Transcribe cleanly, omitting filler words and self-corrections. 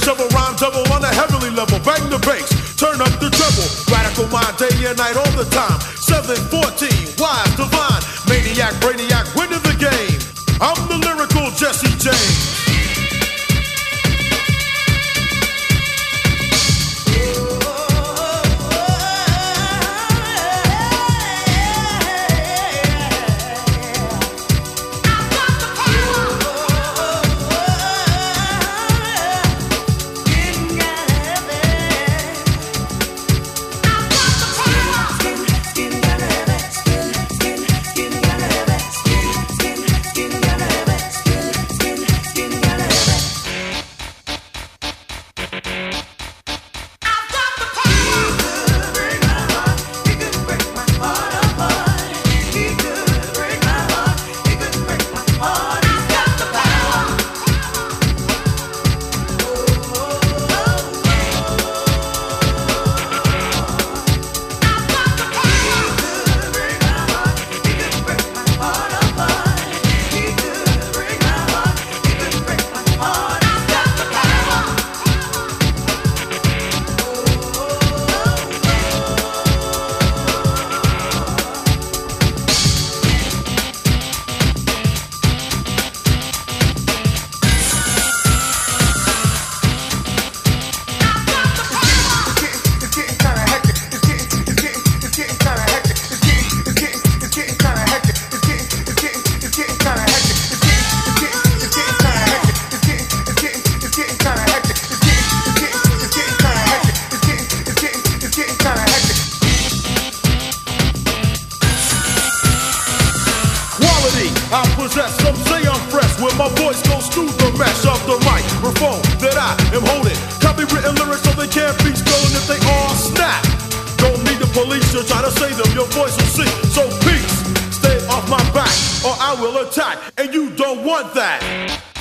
shovel, rhyme double on a heavenly level. Bang the bass, turn up the treble. Radical mind, day and night, all the time. 714, wise, divine, maniac, brainiac, winning the game. I'm the lyrical Jesse James. I possess, some say I'm fresh, when my voice goes through the mesh of the microphone that I am holding. Copywritten lyrics so they can't be stolen if they all snap. Don't need the police to try to say them, your voice will sing. So peace, stay off my back or I will attack, and you don't want that.